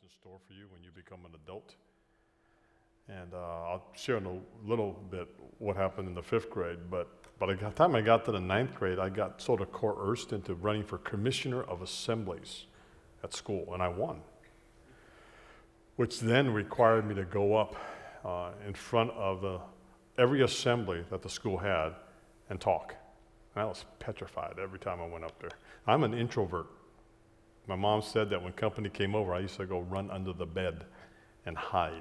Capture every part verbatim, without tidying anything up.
in store for you when you become an adult. And uh, I'll share in a little bit what happened in the fifth grade, but by the time I got to the ninth grade, I got sort of coerced into running for commissioner of assemblies at school, and I won, which then required me to go up uh, in front of the, every assembly that the school had and talk. And I was petrified every time I went up there. I'm an introvert. My mom said that when company came over, I used to go run under the bed and hide.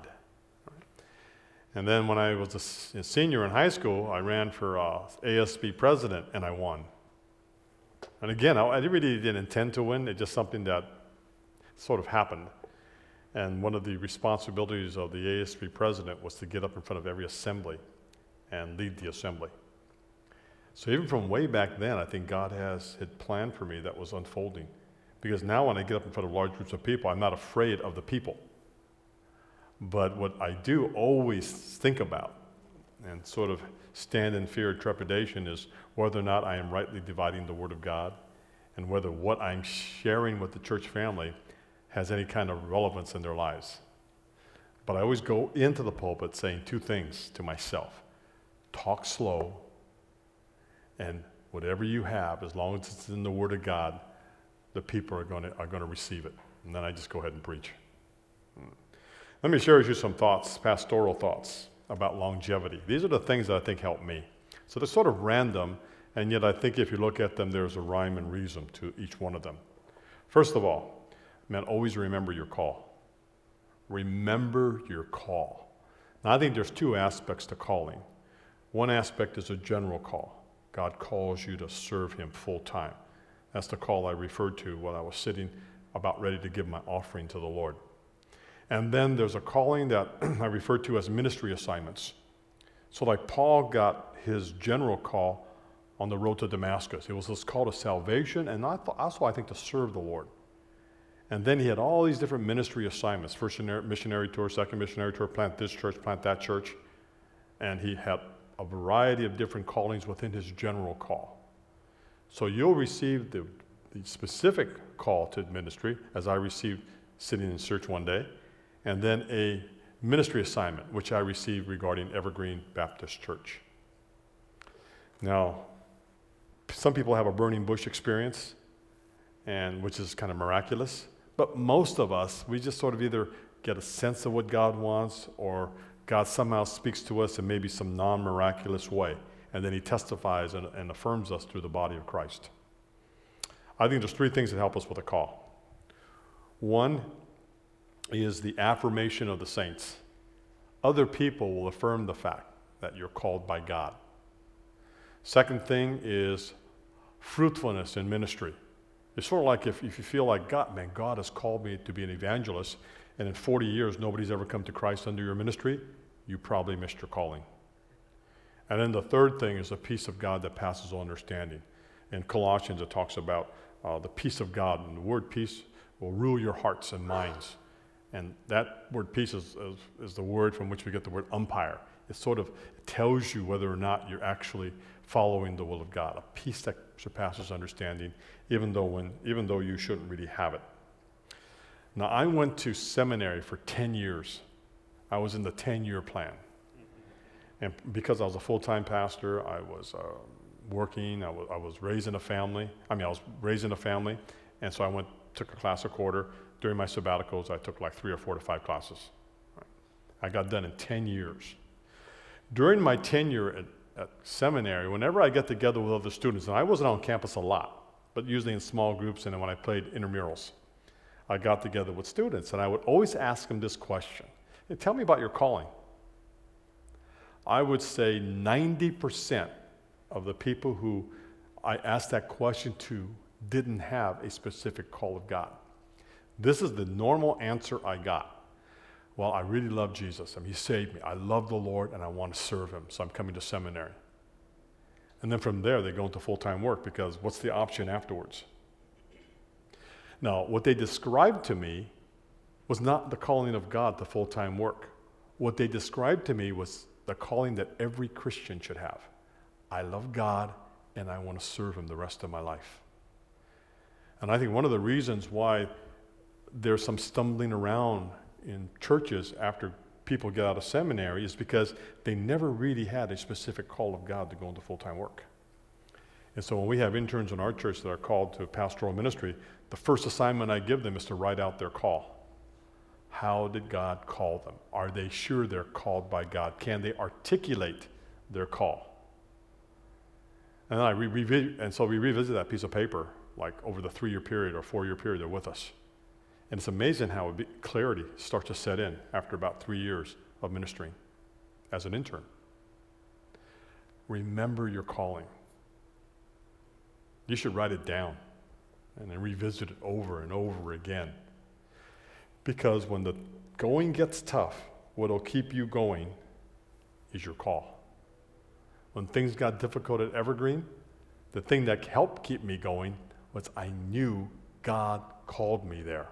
And then when I was a senior in high school, I ran for uh, A S B president, and I won. And again, I, I really didn't intend to win. It's just something that sort of happened. And one of the responsibilities of the A S B president was to get up in front of every assembly and lead the assembly. So even from way back then, I think God has had planned for me that was unfolding. Because now when I get up in front of large groups of people, I'm not afraid of the people. But what I do always think about and sort of stand in fear and trepidation is whether or not I am rightly dividing the Word of God and whether what I'm sharing with the church family has any kind of relevance in their lives. But I always go into the pulpit saying two things to myself. Talk slow, and whatever you have, as long as it's in the Word of God, the people are going to are going to receive it. And then I just go ahead and preach. Let me share with you some thoughts, pastoral thoughts about longevity. These are the things that I think help me. So they're sort of random, and yet I think if you look at them, there's a rhyme and reason to each one of them. First of all, man, always remember your call. Remember your call. Now, I think there's two aspects to calling. One aspect is a general call. God calls you to serve him full time. That's the call I referred to when I was sitting about ready to give my offering to the Lord. And then there's a calling that I refer to as ministry assignments. So like Paul got his general call on the road to Damascus. It was this call to salvation and also, I think, to serve the Lord. And then he had all these different ministry assignments. First missionary tour, second missionary tour, plant this church, plant that church. And he had a variety of different callings within his general call. So you'll receive the, the specific call to ministry, as I received sitting in church one day, and then a ministry assignment, which I received regarding Evergreen Baptist Church. Now, some people have a burning bush experience, and which is kind of miraculous, but most of us, we just sort of either get a sense of what God wants, or God somehow speaks to us in maybe some non-miraculous way, and then he testifies and, and affirms us through the body of Christ. I think there's three things that help us with a call. One is the affirmation of the saints. Other people will affirm the fact that you're called by God. Second thing is fruitfulness in ministry. It's sort of like if, if you feel like, God, man, God has called me to be an evangelist, and in forty years nobody's ever come to Christ under your ministry, you probably missed your calling. And then the third thing is the peace of God that passes all understanding. In Colossians it talks about uh, the peace of God, and the word peace will rule your hearts and minds. And that word peace is, is, is the word from which we get the word umpire. It sort of tells you whether or not you're actually following the will of God, a peace that surpasses understanding, even though when even though you shouldn't really have it. Now, I went to seminary for ten years. I was in the ten-year plan. And because I was a full-time pastor, I was uh, working, I was, I was raising a family. I mean, I was raising a family, and so I went, took a class a quarter. During my sabbaticals, I took like three or four to five classes. I got done in ten years. During my tenure at, at seminary, whenever I got together with other students, and I wasn't on campus a lot, but usually in small groups and then when I played intramurals, I got together with students, and I would always ask them this question. Hey, tell me about your calling. I would say ninety percent of the people who I asked that question to didn't have a specific call of God. This is the normal answer I got. Well, I really love Jesus. I mean, he saved me. I love the Lord, and I want to serve him, so I'm coming to seminary. And then from there, they go into full-time work, because what's the option afterwards? Now, what they described to me was not the calling of God to full-time work. What they described to me was the calling that every Christian should have. I love God, and I want to serve him the rest of my life. And I think one of the reasons why there's some stumbling around in churches after people get out of seminary is because they never really had a specific call of God to go into full-time work. And so when we have interns in our church that are called to pastoral ministry, the first assignment I give them is to write out their call. How did God call them? Are they sure they're called by God? Can they articulate their call? And I re- revi- and so we revisit that piece of paper like over the three-year period or four-year period they're with us. And it's amazing how be- clarity starts to set in after about three years of ministering as an intern. Remember your calling. You should write it down and then revisit it over and over again. Because when the going gets tough, what'll keep you going is your call. When things got difficult at Evergreen, the thing that helped keep me going was I knew God called me there.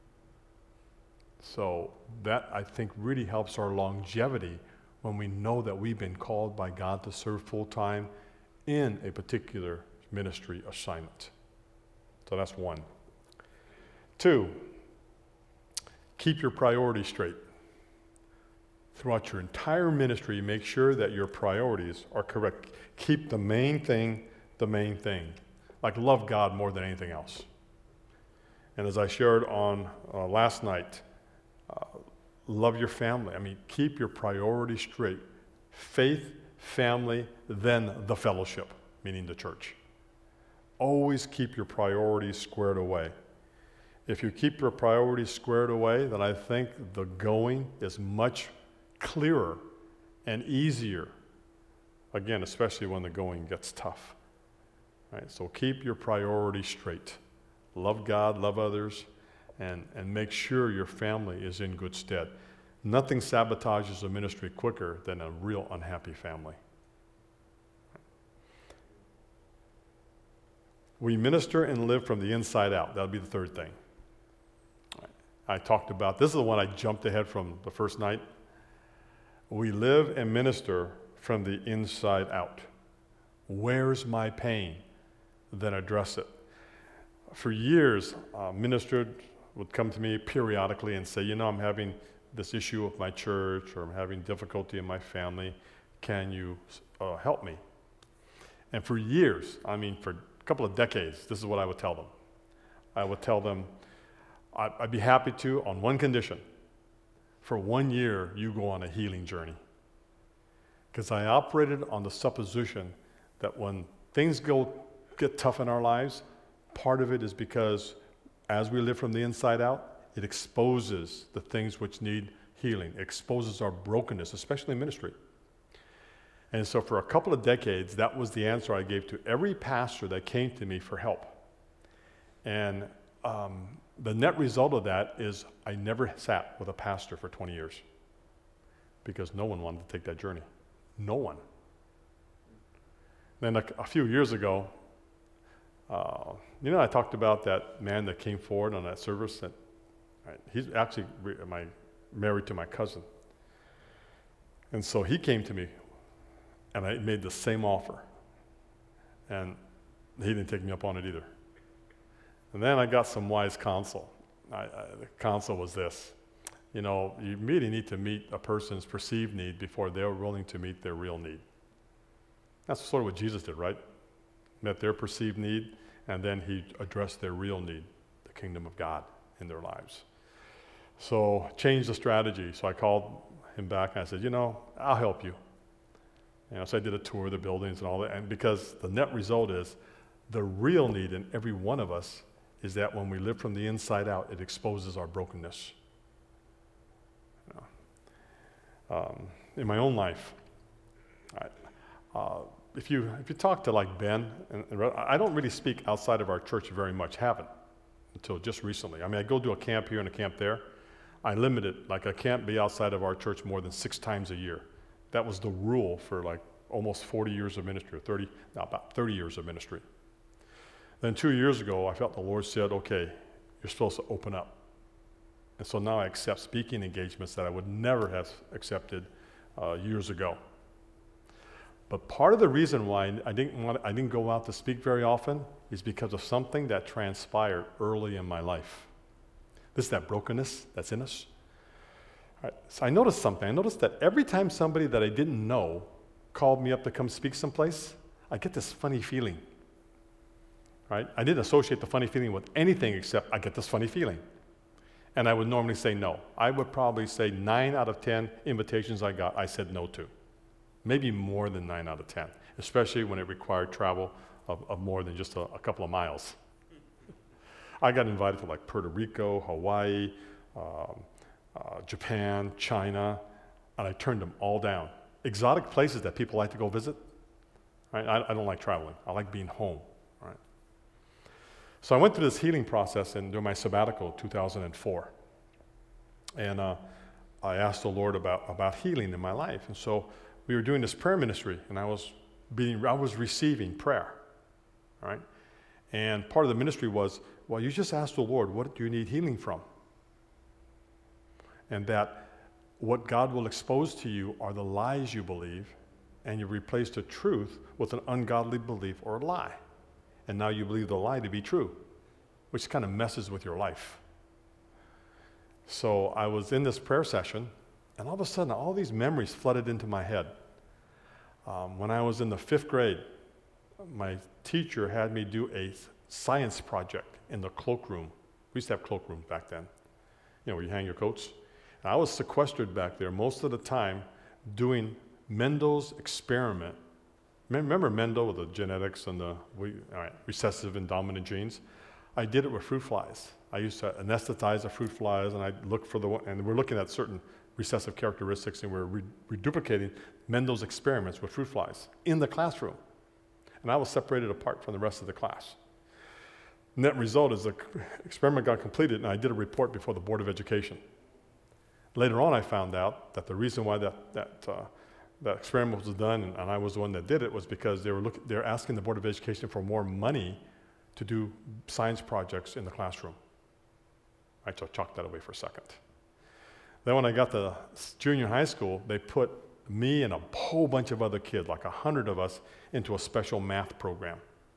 So that, I think, really helps our longevity when we know that we've been called by God to serve full-time in a particular ministry assignment. So that's one. Two, keep your priorities straight. Throughout your entire ministry, make sure that your priorities are correct. Keep the main thing the main thing. Like love God more than anything else. And as I shared on uh, last night, uh, love your family. I mean, keep your priorities straight. Faith, family, then the fellowship, meaning the church. Always keep your priorities squared away. If you keep your priorities squared away, then I think the going is much clearer and easier. Again, especially when the going gets tough. Right? So keep your priorities straight. Love God, love others, and, and make sure your family is in good stead. Nothing sabotages a ministry quicker than a real unhappy family. We minister and live from the inside out. That'll be the third thing. I talked about, this is the one I jumped ahead from the first night. We live and minister from the inside out. Where's my pain? Then address it. For years, uh, ministered would come to me periodically and say, you know, I'm having this issue with my church, or I'm having difficulty in my family. Can you uh, help me? And for years, I mean, for a couple of decades, this is what I would tell them. I would tell them, I'd be happy to on one condition. For one year, you go on a healing journey. Because I operated on the supposition that when things go get tough in our lives, part of it is because as we live from the inside out, it exposes the things which need healing. It exposes our brokenness, especially in ministry. And so for a couple of decades, that was the answer I gave to every pastor that came to me for help. And um, the net result of that is I never sat with a pastor for twenty years because no one wanted to take that journey. No one. Then a, a few years ago, uh, you know, I talked about that man that came forward on that service. That right, he's actually re- my, married to my cousin. And so he came to me, and I made the same offer. And he didn't take me up on it either. And then I got some wise counsel. I, I, the counsel was this. You know, you really need to meet a person's perceived need before they're willing to meet their real need. That's sort of what Jesus did, right? Met their perceived need, and then he addressed their real need, the kingdom of God in their lives. So changed the strategy. So I called him back and I said, you know, I'll help you. You know, so I did a tour of the buildings and all that. And because the net result is the real need in every one of us is that when we live from the inside out, it exposes our brokenness. You know, um, in my own life, I, uh, if you if you talk to like Ben, and, and I don't really speak outside of our church very much, haven't until just recently. I mean, I go do a camp here and a camp there. I limit it, like I can't be outside of our church more than six times a year. That was the rule for like almost forty years of ministry, or thirty, no, about thirty years of ministry. Then two years ago, I felt the Lord said, okay, you're supposed to open up. And so now I accept speaking engagements that I would never have accepted uh, years ago. But part of the reason why I didn't want, I didn't go out to speak very often is because of something that transpired early in my life. This is that brokenness that's in us. All right, so I noticed something. I noticed that every time somebody that I didn't know called me up to come speak someplace, I get this funny feeling. Right? I didn't associate the funny feeling with anything except I get this funny feeling. And I would normally say no. I would probably say nine out of ten invitations I got, I said no to. Maybe more than nine out of ten, especially when it required travel of, of more than just a, a couple of miles. I got invited to like Puerto Rico, Hawaii, um, uh, Japan, China, and I turned them all down. Exotic places that people like to go visit. Right? I, I don't like traveling. I like being home. Right? So I went through this healing process and during my sabbatical, two thousand four. And uh, I asked the Lord about, about healing in my life. And so we were doing this prayer ministry, and I was being, I was receiving prayer. Right? And part of the ministry was, well, you just ask the Lord, what do you need healing from? And that what God will expose to you are the lies you believe, and you replace the truth with an ungodly belief or a lie. And now you believe the lie to be true, which kind of messes with your life. So I was in this prayer session, and all of a sudden, all these memories flooded into my head. Um, when I was in the fifth grade, my teacher had me do a science project in the cloakroom. We used to have cloakrooms back then, you know, where you hang your coats. And I was sequestered back there most of the time doing Mendel's experiment. Remember Mendel with the genetics and the we, all right, recessive and dominant genes? I did it with fruit flies. I used to anesthetize the fruit flies, and I'd look for the one, and we're looking at certain recessive characteristics, and we're re- reduplicating Mendel's experiments with fruit flies in the classroom. And I was separated apart from the rest of the class. Net result is the experiment got completed, and I did a report before the Board of Education. Later on, I found out that the reason why that that uh, that experiment was done, and, and I was the one that did it, was because they were look, they were asking the Board of Education for more money to do science projects in the classroom. I so chalked that away for a second. Then when I got to junior high school, they put me and a whole bunch of other kids, like a hundred of us, into a special math program.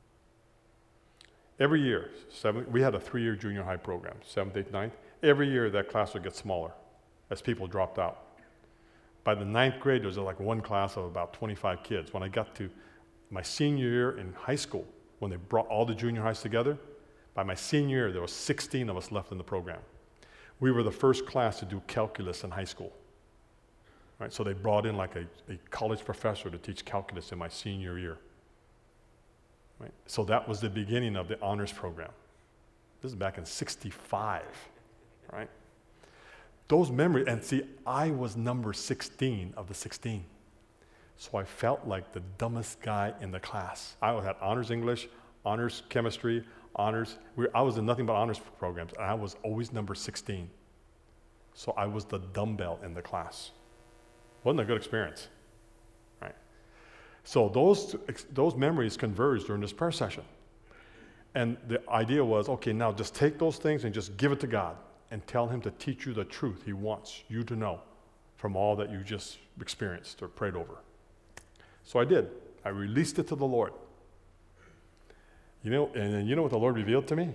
Every year, seven, we had a three-year junior high program, seventh, eighth, ninth. Every year, that class would get smaller as people dropped out. By the ninth grade, there was like one class of about twenty-five kids. When I got to my senior year in high school, when they brought all the junior highs together, by my senior year, there was sixteen of us left in the program. We were the first class to do calculus in high school. Right? So they brought in like a, a college professor to teach calculus in my senior year. Right? So that was the beginning of the honors program. This is back in sixty-five, right? Those memories, and see, I was number sixteen of the sixteen. So I felt like the dumbest guy in the class. I had honors English, honors chemistry, honors, we, I was in nothing but honors programs, and I was always number sixteen. So I was the dumbbell in the class. Wasn't a good experience, right? So those, those memories converged during this prayer session. And the idea was, okay, now just take those things and just give it to God and tell him to teach you the truth he wants you to know from all that you just experienced or prayed over. So I did. I released it to the Lord. You know, and you know what the Lord revealed to me?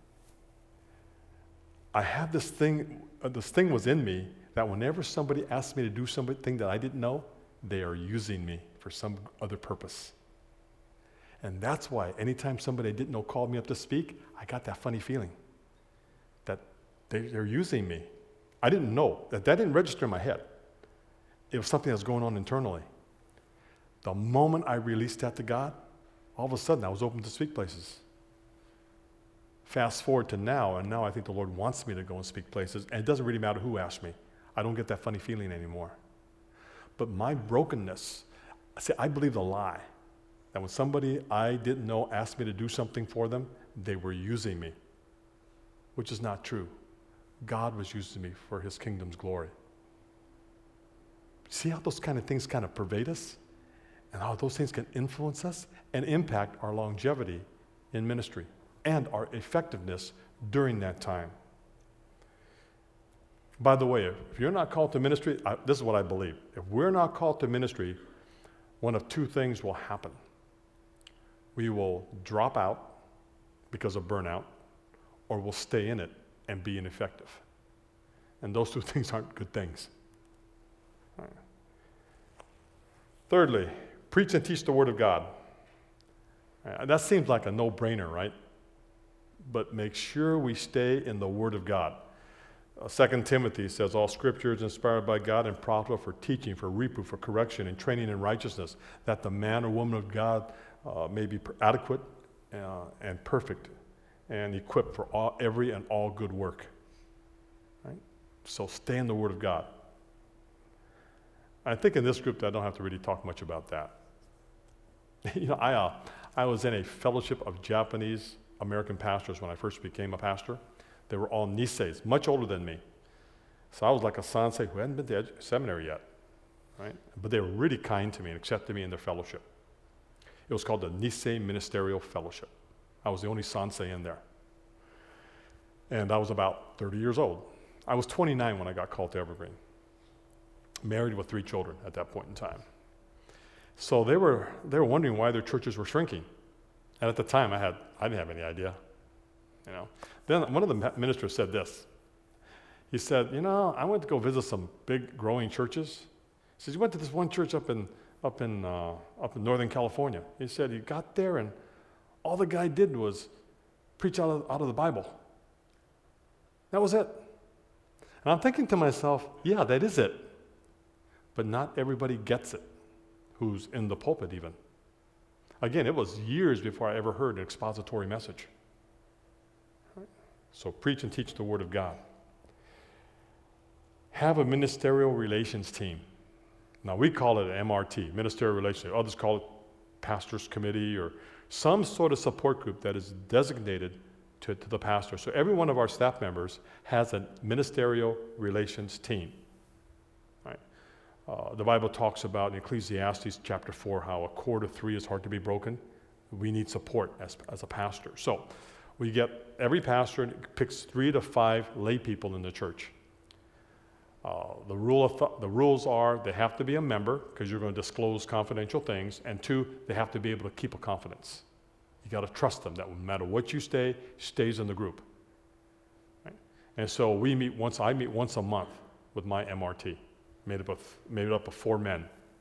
I had this thing, uh, this thing was in me that whenever somebody asked me to do something that I didn't know, they are using me for some other purpose. And that's why anytime somebody I didn't know called me up to speak, I got that funny feeling that they, they're using me. I didn't know. That, that didn't register in my head. It was something that was going on internally. The moment I released that to God, all of a sudden I was open to speak places. Fast forward to now, and now I think the Lord wants me to go and speak places, and it doesn't really matter who asked me. I don't get that funny feeling anymore. But my brokenness, see, I believe the lie that when somebody I didn't know asked me to do something for them, they were using me, which is not true. God was using me for his kingdom's glory. See how those kind of things kind of pervade us? And how those things can influence us and impact our longevity in ministry and our effectiveness during that time. By the way, if you're not called to ministry, I, this is what I believe. If we're not called to ministry, one of two things will happen. We will drop out because of burnout, or we'll stay in it and be ineffective. And those two things aren't good things. All right. Thirdly, preach and teach the Word of God. Uh, that seems like a no-brainer, right? But make sure we stay in the Word of God. Uh, Second Timothy says, all Scripture is inspired by God and profitable for teaching, for reproof, for correction, and training in righteousness, that the man or woman of God uh, may be adequate uh, and perfect and equipped for all, every and all good work. Right? So stay in the Word of God. I think in this group I don't have to really talk much about that. you know, I, uh, I was in a fellowship of Japanese American pastors when I first became a pastor. They were all Niseis, much older than me. So I was like a sansei who hadn't been to edu- seminary yet, right? But they were really kind to me and accepted me in their fellowship. It was called the Nisei Ministerial Fellowship. I was the only sansei in there. And I was about thirty years old. I was twenty-nine when I got called to Evergreen. Married with three children at that point in time. So they were they were wondering why their churches were shrinking. And at the time I had I didn't have any idea. You know. Then one of the ministers said this. He said, you know, I went to go visit some big growing churches. He says, you went to this one church up in up in uh, up in Northern California. He said he got there and all the guy did was preach out of, out of the Bible. That was it. And I'm thinking to myself, yeah, that is it. But not everybody gets it, who's in the pulpit even. Again, it was years before I ever heard an expository message. Right? So preach and teach the Word of God. Have a ministerial relations team. Now we call it an M R T, ministerial relations. Others call it pastor's committee or some sort of support group that is designated to, to the pastor. So every one of our staff members has a ministerial relations team. Right? Uh, the Bible talks about in Ecclesiastes chapter four how a cord of three is hard to be broken. We need support as, as a pastor. So we get, every pastor picks three to five lay people in the church. Uh, the, rule of th- the rules are they have to be a member because you're going to disclose confidential things, and two, they have to be able to keep a confidence. You got to trust them that no matter what you say, stays in the group. Right? And so we meet once, I meet once a month with my M R T, made up of, made up of four men.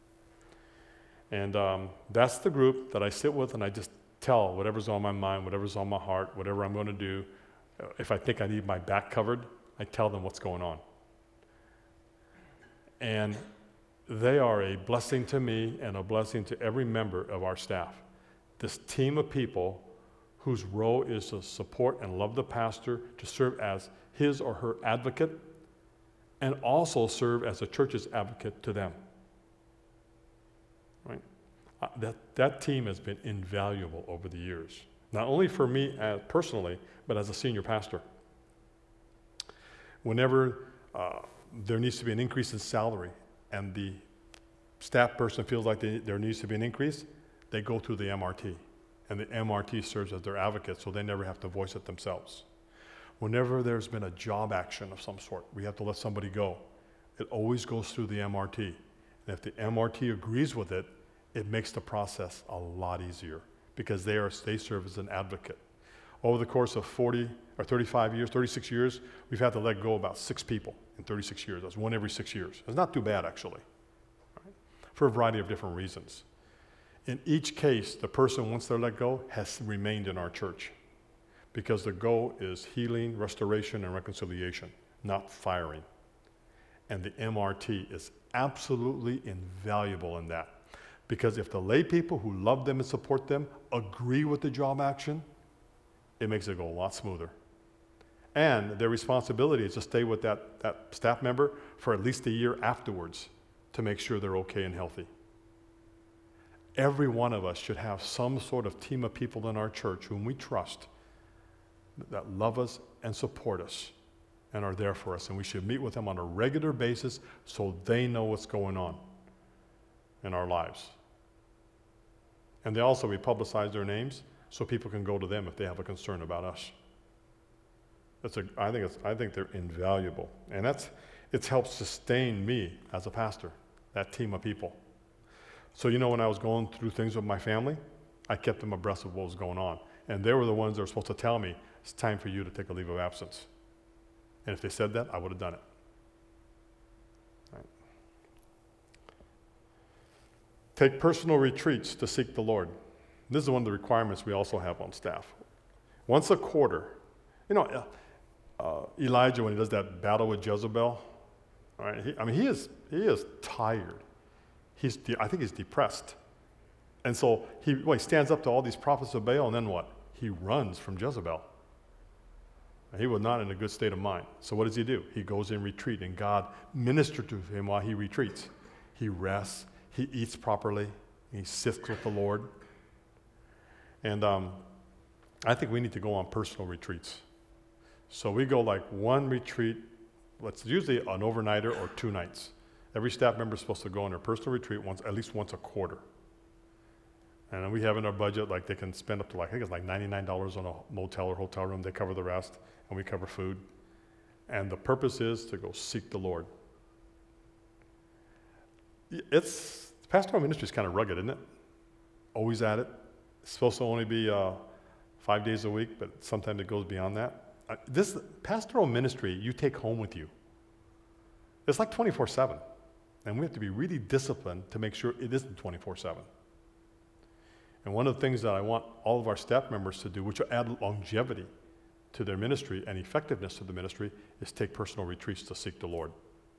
And um, that's the group that I sit with and I just tell whatever's on my mind, whatever's on my heart, whatever I'm going to do. If I think I need my back covered, I tell them what's going on. And they are a blessing to me and a blessing to every member of our staff. This team of people whose role is to support and love the pastor, to serve as his or her advocate, and also serve as the church's advocate to them. Right? Uh, that, that team has been invaluable over the years, not only for me as personally, but as a senior pastor. Whenever uh, there needs to be an increase in salary and the staff person feels like they, there needs to be an increase, they go through the M R T. And the M R T serves as their advocate, so they never have to voice it themselves. Whenever there's been a job action of some sort, we have to let somebody go, it always goes through the M R T. And if the M R T agrees with it, it makes the process a lot easier because they are they serve as an advocate. Over the course of forty or thirty-five years, thirty-six years, we've had to let go about six people in thirty-six years. That's one every six years. It's not too bad, actually, right? For a variety of different reasons. In each case, the person, once they're let go, has remained in our church because the goal is healing, restoration, and reconciliation, not firing. And the M R T is absolutely invaluable in that because if the lay people who love them and support them agree with the job action, it makes it go a lot smoother. And their responsibility is to stay with that, that staff member for at least a year afterwards to make sure they're okay and healthy. Every one of us should have some sort of team of people in our church whom we trust that love us and support us and are there for us. And we should meet with them on a regular basis so they know what's going on in our lives. And they also, we publicize their names so people can go to them if they have a concern about us. That's a, I think it's, I think they're invaluable. And that's, it's helped sustain me as a pastor, that team of people. So, you know, when I was going through things with my family, I kept them abreast of what was going on. And they were the ones that were supposed to tell me, it's time for you to take a leave of absence. And if they said that, I would have done it. Take personal retreats to seek the Lord. This is one of the requirements we also have on staff. Once a quarter, you know, uh, Elijah, when he does that battle with Jezebel, all right, he, I mean, he is he is tired. He's de- I think he's depressed. And so he, well, he stands up to all these prophets of Baal, and then what? He runs from Jezebel. He was not in a good state of mind. So what does he do? He goes in retreat, and God ministered to him while he retreats. He rests, he eats properly, he sits with the Lord. And um, I think we need to go on personal retreats. So we go like one retreat, it's usually an overnighter or two nights. Every staff member is supposed to go on their personal retreat once, at least once a quarter. And we have in our budget, like they can spend up to like, I think it's like ninety-nine dollars on a motel or hotel room. They cover the rest, and we cover food. And the purpose is to go seek the Lord. It's, pastoral ministry is kind of rugged, isn't it? Always at it. It's supposed to only be uh, five days a week, but sometimes it goes beyond that. Uh, this pastoral ministry, you take home with you. It's like twenty-four seven. And we have to be really disciplined to make sure it isn't twenty-four seven. And one of the things that I want all of our staff members to do, which will add longevity to their ministry and effectiveness to the ministry, is take personal retreats to seek the Lord.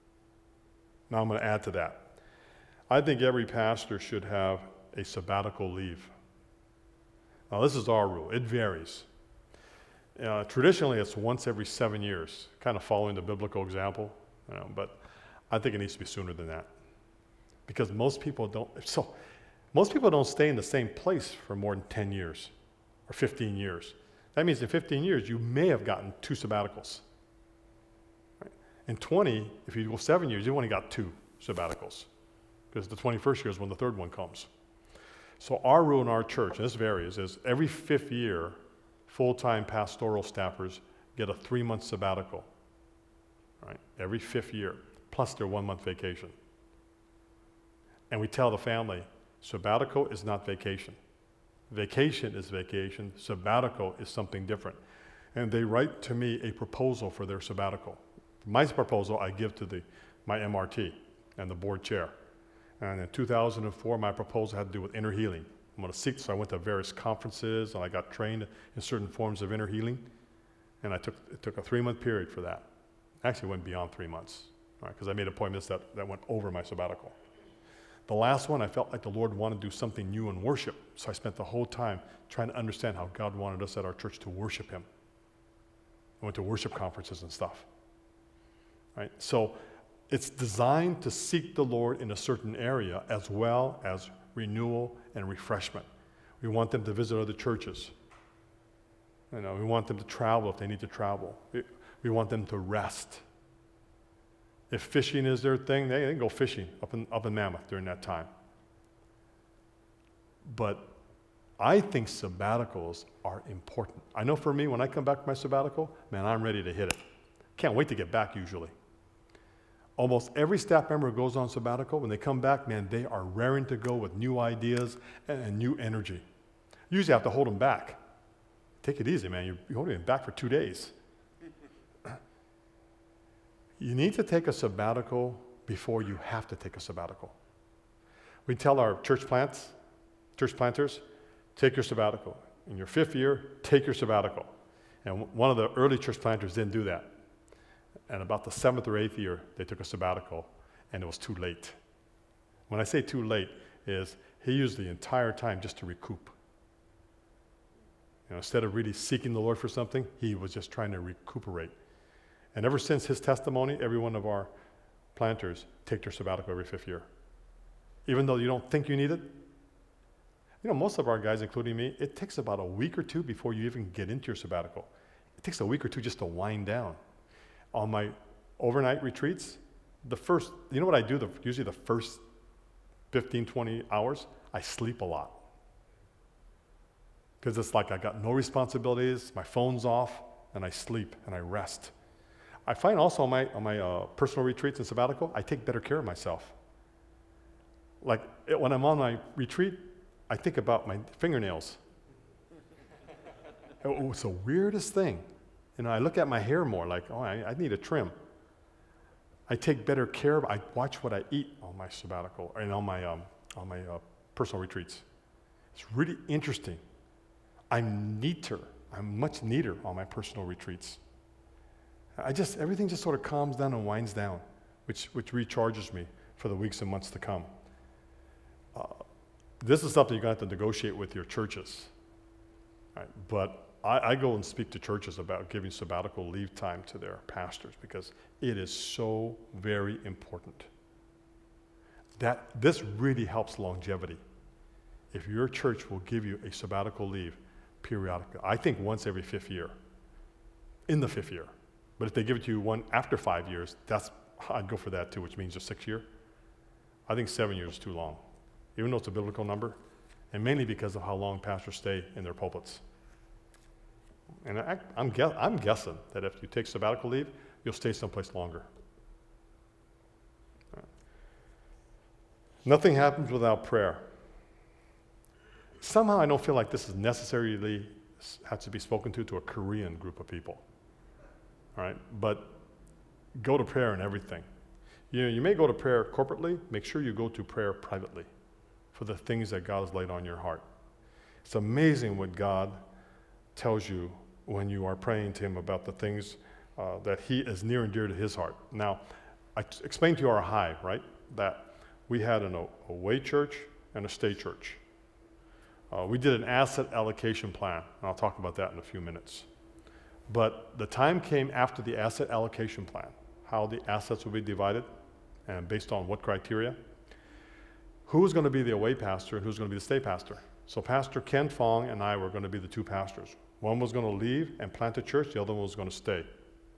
Now I'm going to add to that. I think every pastor should have a sabbatical leave. Now this is our rule. It varies. Uh, traditionally, it's once every seven years, kind of following the biblical example, you know, but I think it needs to be sooner than that. Because most people don't, so most people don't stay in the same place for more than ten years or fifteen years. That means in fifteen years, you may have gotten two sabbaticals. Right? In twenty, if you go seven years, you only got two sabbaticals. Because the twenty-first year is when the third one comes. So our rule in our church, and this varies, is every fifth year, full-time pastoral staffers get a three-month sabbatical. Right? Every fifth year, plus their one-month vacation. And we tell the family, sabbatical is not vacation. Vacation is vacation. Sabbatical is something different. And they write to me a proposal for their sabbatical. My proposal I give to the my M R T and the board chair. And in two thousand four, my proposal had to do with inner healing. I'm going to seek, so I went to various conferences and I got trained in certain forms of inner healing. And I took it took a three-month period for that. Actually, it went beyond three months, because right, I made appointments that, that went over my sabbatical. The last one, I felt like the Lord wanted to do something new in worship. So I spent the whole time trying to understand how God wanted us at our church to worship him. I went to worship conferences and stuff. Right? So it's designed to seek the Lord in a certain area as well as renewal and refreshment. We want them to visit other churches. You know, we want them to travel if they need to travel. We, we want them to rest. If fishing is their thing, they, they can go fishing up in, up in Mammoth during that time. But I think sabbaticals are important. I know for me, when I come back from my sabbatical, man, I'm ready to hit it. Can't wait to get back usually. Almost every staff member who goes on sabbatical, when they come back, man, they are raring to go with new ideas and, and new energy. Usually I have to hold them back. Take it easy, man. You're, you're holding them back for two days. You need to take a sabbatical before you have to take a sabbatical. We tell our church plants, church planters, take your sabbatical. In your fifth year, take your sabbatical. And one of the early church planters didn't do that. And about the seventh or eighth year, they took a sabbatical, and it was too late. When I say too late, is he used the entire time just to recoup. You know, instead of really seeking the Lord for something, he was just trying to recuperate. And ever since his testimony, every one of our planters take their sabbatical every fifth year. Even though you don't think you need it. You know, most of our guys, including me, it takes about a week or two before you even get into your sabbatical. It takes a week or two just to wind down. On my overnight retreats, the first, you know what I do, the, usually the first fifteen, twenty hours, I sleep a lot. Because it's like I got no responsibilities, my phone's off, and I sleep and I rest. I find also on my, on my uh, personal retreats and sabbatical, I take better care of myself. Like it, when I'm on my retreat, I think about my fingernails. Oh, it's the weirdest thing. You know, I look at my hair more like, oh, I, I need a trim. I take better care of, I watch what I eat on my sabbatical, and on my um, on my uh, personal retreats. It's really interesting. I'm neater. I'm much neater on my personal retreats. I just, everything just sort of calms down and winds down, which, which recharges me for the weeks and months to come. Uh, this is something you're going to have to negotiate with your churches. Right? But I, I go and speak to churches about giving sabbatical leave time to their pastors because it is so very important. That this really helps longevity. If your church will give you a sabbatical leave periodically, I think once every fifth year, in the fifth year. But if they give it to you one after five years, that's I'd go for that too, which means a sixth year. I think seven years is too long, even though it's a biblical number, and mainly because of how long pastors stay in their pulpits. And I, I'm, guess, I'm guessing that if you take sabbatical leave, you'll stay someplace longer. Right. Nothing happens without prayer. Somehow I don't feel like this is necessarily has to be spoken to to a Korean group of people. All right, but go to prayer in everything. You know, you may go to prayer corporately. Make sure you go to prayer privately for the things that God has laid on your heart. It's amazing what God tells you when you are praying to Him about the things uh, that He is near and dear to His heart. Now, I t- explained to you our high, right? That we had an a- away church and a stay church. Uh, we did an asset allocation plan, and I'll talk about that in a few minutes. But the time came after the asset allocation plan, how the assets will be divided and based on what criteria. Who was going to be the away pastor and who's going to be the stay pastor? So Pastor Ken Fong and I were going to be the two pastors. One was going to leave and plant a church, the other one was going to stay.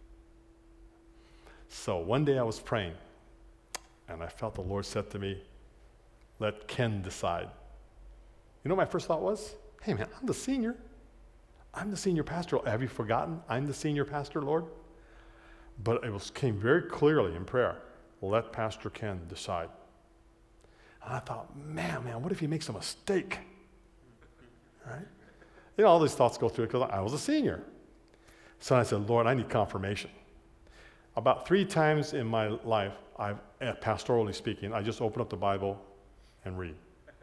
So one day I was praying, and I felt the Lord said to me, let Ken decide. You know what my first thought was? Hey man, I'm the senior. I'm the senior pastor. Have you forgotten? I'm the senior pastor, Lord. But it was came very clearly in prayer. Let Pastor Ken decide. And I thought, man, man, what if he makes a mistake? Right? You know, all these thoughts go through it because I was a senior. So I said, Lord, I need confirmation. About three times in my life, I've, pastorally speaking, I just open up the Bible and read.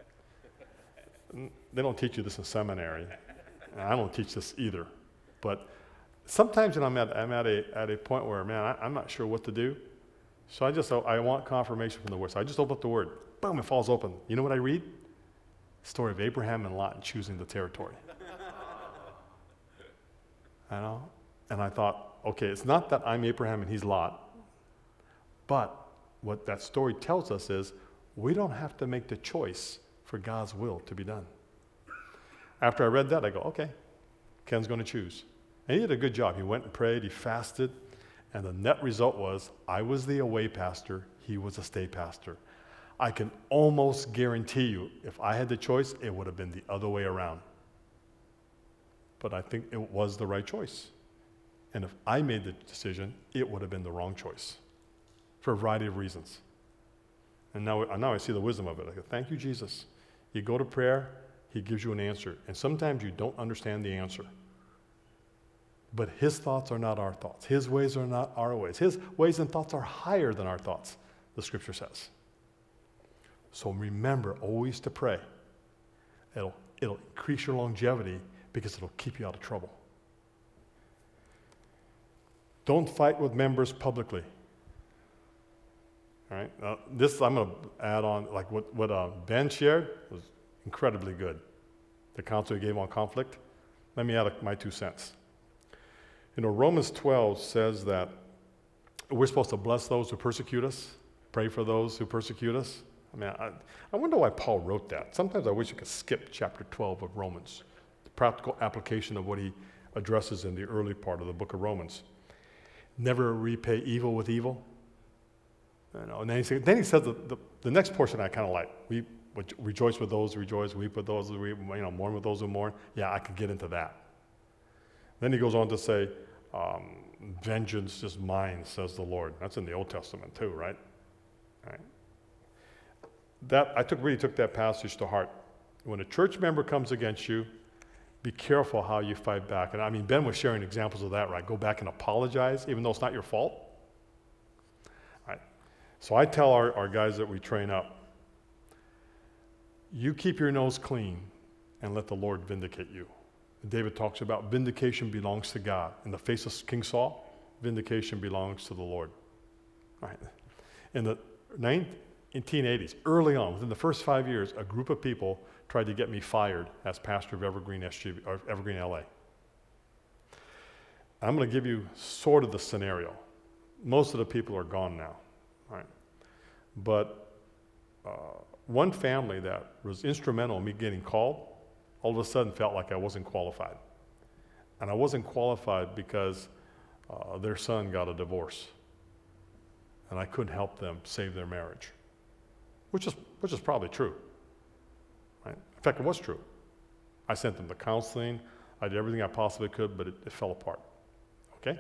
They don't teach you this in seminary. And I don't teach this either. But sometimes when I'm at, I'm at, a, at a point where, man, I, I'm not sure what to do. So I just, I want confirmation from the Word. So I just open up the Word. Boom, it falls open. You know what I read? Story of Abraham and Lot choosing the territory. I know? And I thought, okay, it's not that I'm Abraham and he's Lot. But what that story tells us is we don't have to make the choice for God's will to be done. After I read that, I go, okay, Ken's going to choose. And he did a good job. He went and prayed, he fasted, and the net result was I was the away pastor, he was a stay pastor. I can almost guarantee you, if I had the choice, it would have been the other way around. But I think it was the right choice. And if I made the decision, it would have been the wrong choice for a variety of reasons. And now, now I see the wisdom of it. I go, thank you, Jesus. You go to prayer, He gives you an answer. And sometimes you don't understand the answer. But His thoughts are not our thoughts. His ways are not our ways. His ways and thoughts are higher than our thoughts, the Scripture says. So remember always to pray. It'll, it'll increase your longevity because it'll keep you out of trouble. Don't fight with members publicly. All right. Now, this I'm going to add on, like what, what uh, Ben shared was incredibly good. The counsel he gave on conflict. Let me add a, my two cents. You know, Romans twelve says that we're supposed to bless those who persecute us, pray for those who persecute us. I mean, I, I wonder why Paul wrote that. Sometimes I wish I could skip chapter twelve of Romans, the practical application of what he addresses in the early part of the book of Romans. Never repay evil with evil. You know, and then he, say, then he says the, the, the next portion I kind of like. We rejoice with those who rejoice, weep with those who weep, you know, mourn with those who mourn. Yeah, I could get into that. Then he goes on to say, um, vengeance is mine, says the Lord. That's in the Old Testament too, right? Right. That I took really took that passage to heart. When a church member comes against you, be careful how you fight back. And I mean, Ben was sharing examples of that, right? Go back and apologize, even though it's not your fault. Right. So I tell our, our guys that we train up, you keep your nose clean and let the Lord vindicate you. David talks about vindication belongs to God. In the face of King Saul, vindication belongs to the Lord. All right. In the nineteen eighties, early on, within the first five years, a group of people tried to get me fired as pastor of Evergreen S G B, or Evergreen L A. I'm going to give you sort of the scenario. Most of the people are gone now, right? But uh, one family that was instrumental in me getting called, all of a sudden felt like I wasn't qualified. And I wasn't qualified because uh, their son got a divorce. And I couldn't help them save their marriage, which is, which is probably true. Right? In fact, it was true. I sent them to counseling. I did everything I possibly could, but it, it fell apart. Okay?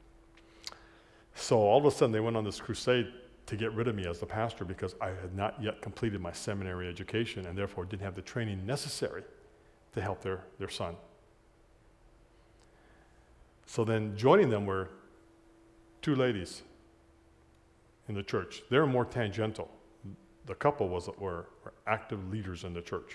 So all of a sudden, they went on this crusade to get rid of me as the pastor because I had not yet completed my seminary education and therefore didn't have the training necessary to help their, their son. So then joining them were two ladies in the church. They were more tangential. The couple was were, were active leaders in the church.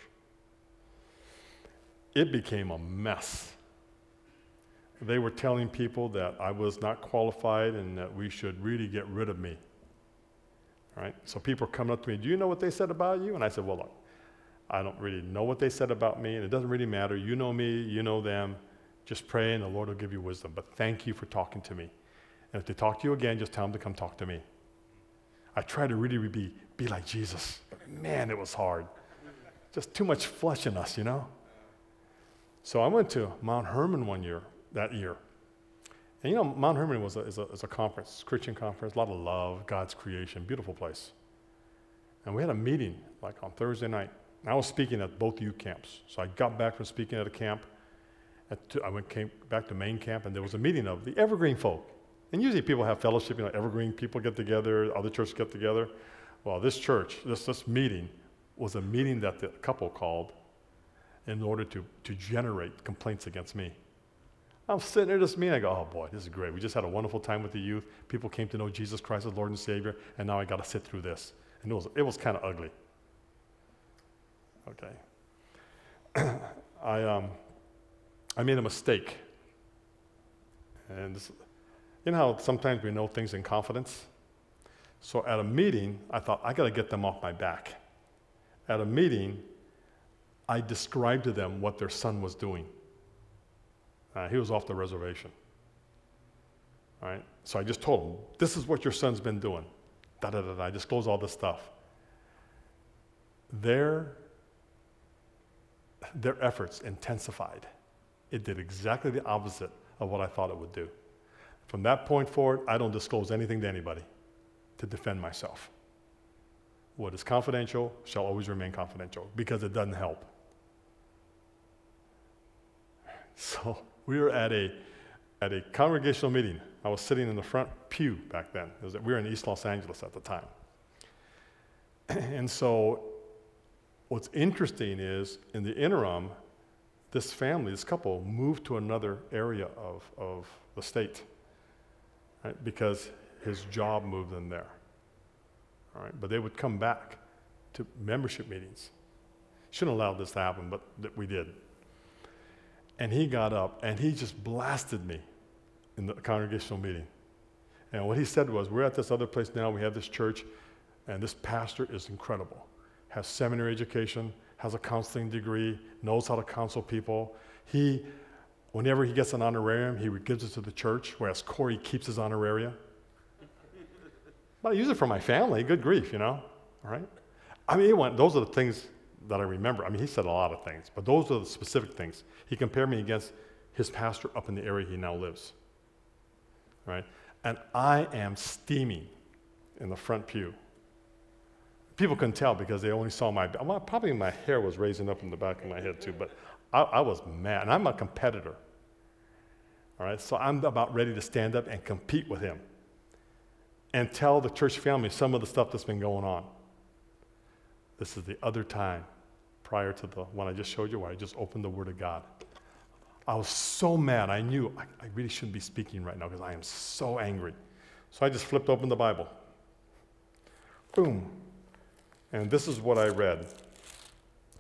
It became a mess. They were telling people that I was not qualified and that we should really get rid of me. All right? So people are coming up to me, do you know what they said about you? And I said, well, look, I don't really know what they said about me, and it doesn't really matter. You know me, you know them. Just pray, and the Lord will give you wisdom. But thank you for talking to me. And if they talk to you again, just tell them to come talk to me. I tried to really be, be like Jesus. But man, it was hard. Just too much flesh in us, you know? So I went to Mount Hermon one year, that year. And you know, Mount Hermon was a, is, a, is a conference, Christian conference, a lot of love, God's creation, beautiful place. And we had a meeting, like on Thursday night. And I was speaking at both youth camps. So I got back from speaking at a camp. At two, I went came back to main camp, and there was a meeting of the Evergreen folk. And usually people have fellowship, you know, Evergreen people get together, other churches get together. Well, this church, this, this meeting, was a meeting that the couple called in order to, to generate complaints against me. I'm sitting there this meeting, I go, oh boy, this is great. We just had a wonderful time with the youth. People came to know Jesus Christ as Lord and Savior, and now I got to sit through this. And it was, it was kind of ugly. Okay. I, um, I made a mistake. And this, you know how sometimes we know things in confidence? So at a meeting, I thought, I got to get them off my back. At a meeting, I described to them what their son was doing. Uh, he was off the reservation. All right? So I just told him, this is what your son's been doing. Da da da da. I disclosed all this stuff. Their, their efforts intensified. It did exactly the opposite of what I thought it would do. From that point forward, I don't disclose anything to anybody to defend myself. What is confidential shall always remain confidential because it doesn't help. So we were at a at a congregational meeting. I was sitting in the front pew back then. It was, we were in East Los Angeles at the time. And so what's interesting is in the interim, this family, this couple, moved to another area of, of the state, right, because his job moved them there. All right, but they would come back to membership meetings. Shouldn't allow this to happen, but th- we did. And he got up and he just blasted me in the congregational meeting. And what he said was, we're at this other place now, we have this church, and this pastor is incredible. Has seminary education, has a counseling degree, knows how to counsel people. He, whenever he gets an honorarium, he gives it to the church, whereas Corey keeps his honoraria. But I use it for my family, good grief, you know, all right? I mean, he went, those are the things that I remember. I mean, he said a lot of things, but those are the specific things. He compared me against his pastor up in the area he now lives, right? And I am steaming in the front pew. People couldn't tell because they only saw my, well, probably my hair was raising up in the back of my head too, but I, I was mad, and I'm a competitor, all right? So I'm about ready to stand up and compete with him and tell the church family some of the stuff that's been going on. This is the other time prior to the one I just showed you where I just opened the Word of God. I was so mad. I knew I, I really shouldn't be speaking right now because I am so angry. So I just flipped open the Bible. Boom. And this is what I read.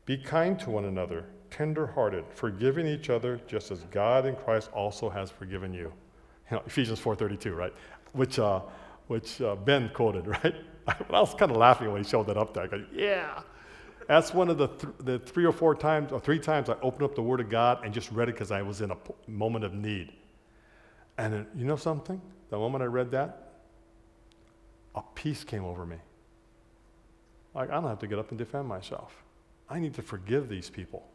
Be kind to one another, tender-hearted, forgiving each other, just as God in Christ also has forgiven you. You know, Ephesians four thirty-two, right? Which, uh, which uh, Ben quoted, right? I was kind of laughing when he showed that up there. I go, yeah. That's one of the, th- the three or four times, or three times I opened up the Word of God and just read it because I was in a p- moment of need. And then, you know something? The moment I read that, a peace came over me. Like, I don't have to get up and defend myself. I need to forgive these people.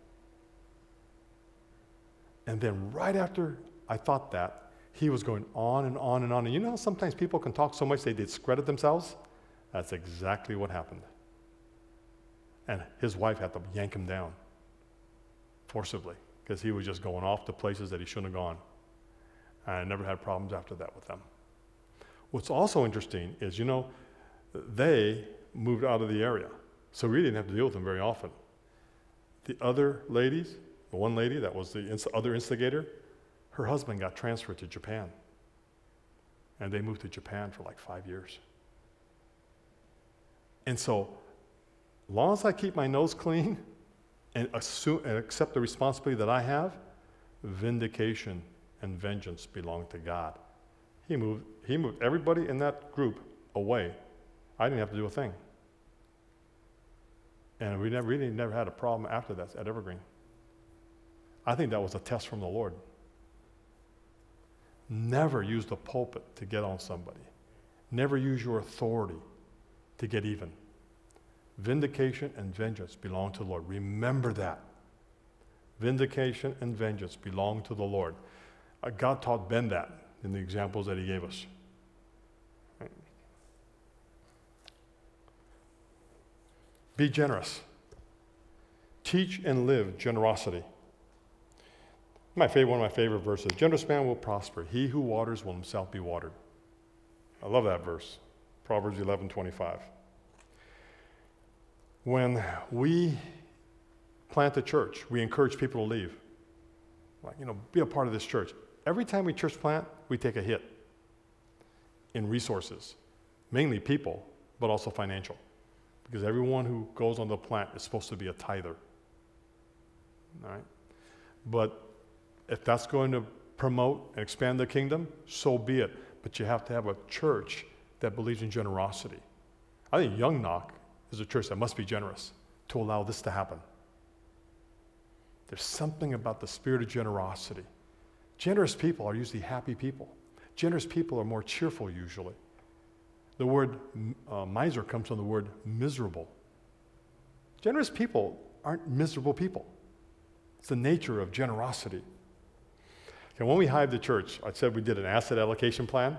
And then right after I thought that, he was going on and on and on. And you know, sometimes people can talk so much they discredit themselves. That's exactly what happened. And his wife had to yank him down forcibly because he was just going off to places that he shouldn't have gone. And I never had problems after that with them. What's also interesting is, you know, they moved out of the area, so we didn't have to deal with them very often. The other ladies, the one lady that was the ins- other instigator, her husband got transferred to Japan. And they moved to Japan for like five years. And so, as long as I keep my nose clean and, assume, and accept the responsibility that I have, vindication and vengeance belong to God. He moved, he moved everybody in that group away. I didn't have to do a thing. And we never, really never had a problem after that at Evergreen. I think that was a test from the Lord. Never use the pulpit to get on somebody. Never use your authority to get even. Vindication and vengeance belong to the Lord. Remember that. Vindication and vengeance belong to the Lord. Uh, God taught Ben that in the examples that he gave us. Right. Be generous. Teach and live generosity. My favorite, one of my favorite verses, generous man will prosper. He who waters will himself be watered. I love that verse, Proverbs eleven twenty-five. When we plant a church, we encourage people to leave. Like, you know, be a part of this church. Every time we church plant, we take a hit in resources, mainly people, but also financial. Because everyone who goes on the plant is supposed to be a tither. All right? But if that's going to promote and expand the kingdom, so be it. But you have to have a church that believes in generosity. I think Young Knock is a church that must be generous to allow this to happen. There's something about the spirit of generosity. Generous people are usually happy people. Generous people are more cheerful usually. The word uh, miser comes from the word miserable. Generous people aren't miserable people. It's the nature of generosity. Okay, when we hived the church, I said we did an asset allocation plan.